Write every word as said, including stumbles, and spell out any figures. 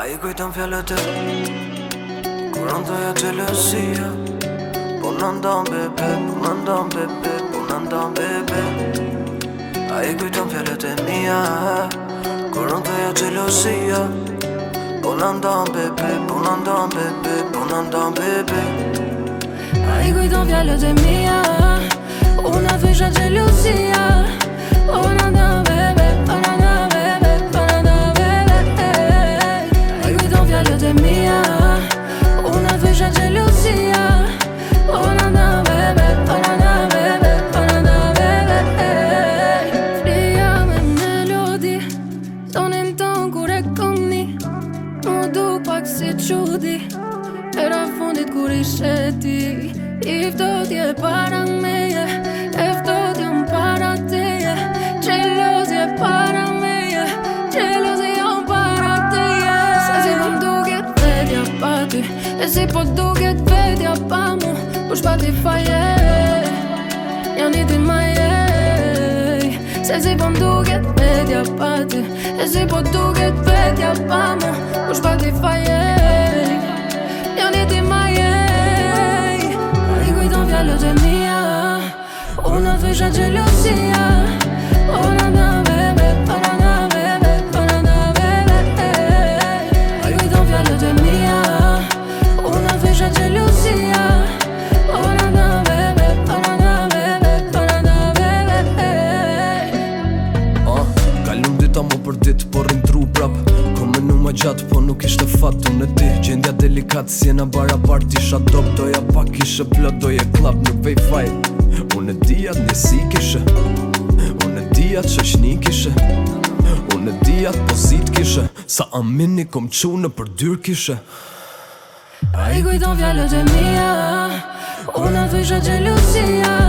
I kujton fjallet e kur unë thoja xhelosia. Po në ndon bebe, po në ndon bebe, po në ndon bebe. I kujton fjallet e mia kur unë thoja xhelosia. Po në ndon bebe, po në ndon bebe, po në ndon bebe. I kujton fjallet e mia una thysha xhelosia. Po në ndon bebe, po në ndon bebe, po në ndon bebe. I kujton fjallet e mia una thysha xhelosia. Po në ndon bebe, po në ndon bebe, po në ndon bebe. Flia me melodi tonin ton kur e koni. Mu du pak si qudi era fundit kur ishe ti. I ftohtje para meje, e ftohtje unë para teje. Gjelozje para meje, gjelozje unë para teje. Se si po m'duket vetja pa ty, e si po duket vetja pa mu. Kur shpati faje, janë i tin ma jej. Se si po m'duket vetja pa ty, e si po duket vetja pa mu. Kur shpati faje, janë i tin ma jej. Fjallet e mia una thysha xhelosia. Po në ndon bebe, po në ndon bebe, po në ndon bebe. I kujton fjallet e mia una thysha xhelosia. Po në ndon bebe, po në ndon bebe, po në ndon bebe. Ah, kalum dita mo për dit, por rintru prap. Kom menu ma gjatë, po nuk ishte fat. Unë e di, gjendja delikat, si jena barabart. Isha top, doja pak, ishe plot, doje klap, nuk vej fajt. Unë e dijat njësi kishe, unë e dijat qëshni kishe, unë e dijat pozit kishe, sa amini kom qunë për dyr kishe. I kujton fjallet e mia una thysha xhelosia.